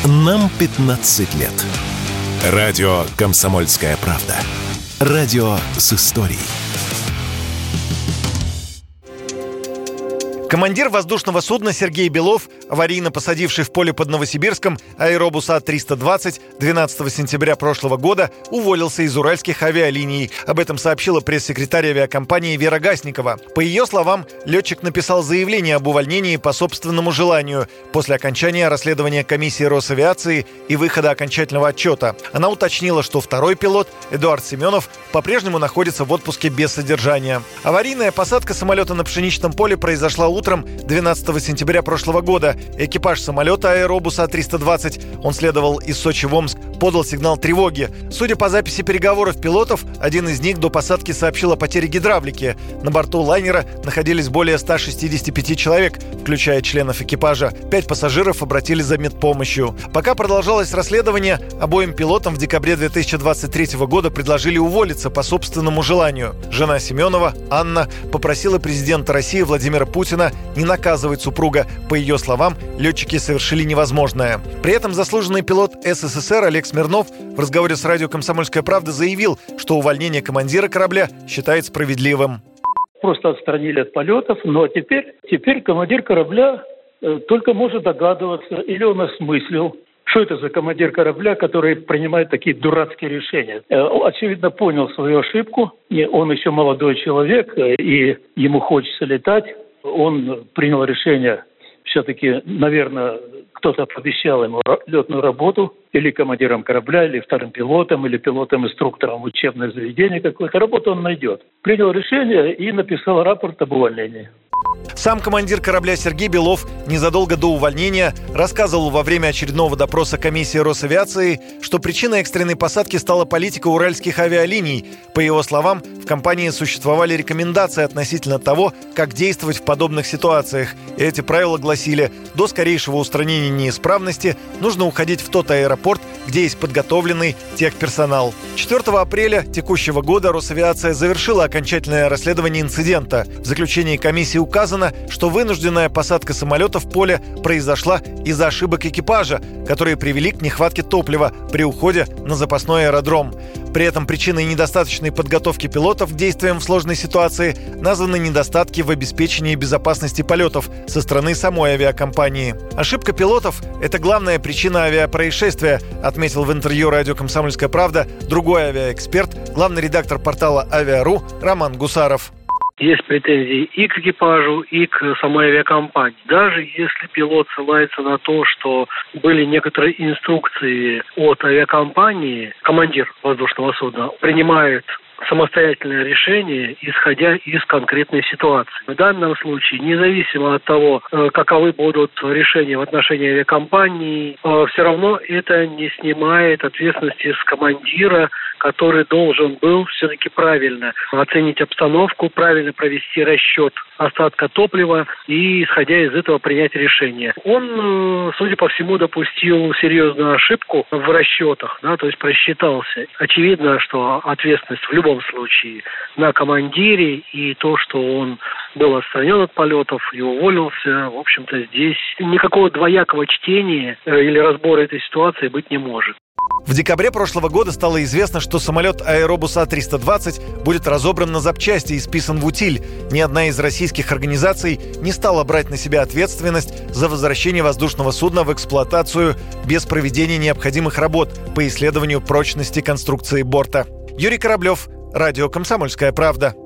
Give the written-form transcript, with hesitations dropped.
Нам 15 лет. Радио «Комсомольская правда». Радио с историей. Командир воздушного судна Сергей Белов, аварийно посадивший в поле под Новосибирском аэробус А-320 12 сентября прошлого года, уволился из уральских авиалиний. Об этом сообщила пресс-секретарь авиакомпании Вера Гасникова. По ее словам, летчик написал заявление об увольнении по собственному желанию после окончания расследования комиссии Росавиации и выхода окончательного отчета. Она уточнила, что второй пилот, Эдуард Семенов, по-прежнему находится в отпуске без содержания. Аварийная посадка самолета на пшеничном поле произошла утром 12 сентября прошлого года. Экипаж самолета аэробуса А-320, он следовал из Сочи в Омск, подал сигнал тревоги. Судя по записи переговоров пилотов, один из них до посадки сообщил о потере гидравлики. На борту лайнера находились более 165 человек, включая членов экипажа. 5 пассажиров обратились за медпомощью. Пока продолжалось расследование, обоим пилотам в декабре 2023 года предложили уволиться по собственному желанию. Жена Семенова, Анна, попросила президента России Владимира Путина не наказывать супруга. По ее словам, летчики совершили невозможное. При этом заслуженный пилот СССР Олег Смирнов в разговоре с радио «Комсомольская правда» заявил, что увольнение командира корабля считает справедливым. Просто отстранили от полетов, но теперь командир корабля только может догадываться, или он осмыслил, что это за командир корабля, который принимает такие дурацкие решения. Очевидно, понял свою ошибку. Он еще молодой человек, и ему хочется летать. Он принял решение, все-таки, наверное, кто-то пообещал ему летную работу, или командиром корабля, или вторым пилотом, или пилотом-инструктором в учебное заведение какое-то. Работу он найдет. Принял решение и написал рапорт об увольнении. Сам командир корабля Сергей Белов незадолго до увольнения рассказывал во время очередного допроса комиссии Росавиации, что причиной экстренной посадки стала политика уральских авиалиний. По его словам, в компании существовали рекомендации относительно того, как действовать в подобных ситуациях. И эти правила гласили: до скорейшего устранения неисправности нужно уходить в тот аэропорт, где есть подготовленный техперсонал. 4 апреля текущего года Росавиация завершила окончательное расследование инцидента. В заключении комиссии указано, что вынужденная посадка самолета в поле произошла из-за ошибок экипажа, которые привели к нехватке топлива при уходе на запасной аэродром. При этом причиной недостаточной подготовки пилотов к действиям в сложной ситуации названы недостатки в обеспечении безопасности полетов со стороны самой авиакомпании. Ошибка пилотов – это главная причина авиапроисшествия, отметил в интервью радио «Комсомольская правда» другой авиаэксперт, главный редактор портала «Авиа.ру» Роман Гусаров. Есть претензии и к экипажу, и к самой авиакомпании. Даже если пилот ссылается на то, что были некоторые инструкции от авиакомпании, командир воздушного судна принимает самостоятельное решение, исходя из конкретной ситуации. В данном случае, независимо от того, каковы будут решения в отношении авиакомпании, все равно это не снимает ответственности с командира, который должен был все-таки правильно оценить обстановку, правильно провести расчет остатка топлива и, исходя из этого, принять решение. Он, судя по всему, допустил серьезную ошибку в расчетах, то есть просчитался. Очевидно, что ответственность в любом случае на командире, и то, что он был отстранен от полетов и уволился, в общем-то, здесь никакого двоякого чтения или разбора этой ситуации быть не может. В декабре прошлого года стало известно, что самолет аэробус А-320 будет разобран на запчасти и списан в утиль. Ни одна из российских организаций не стала брать на себя ответственность за возвращение воздушного судна в эксплуатацию без проведения необходимых работ по исследованию прочности конструкции борта. Юрий Кораблев, радио «Комсомольская правда».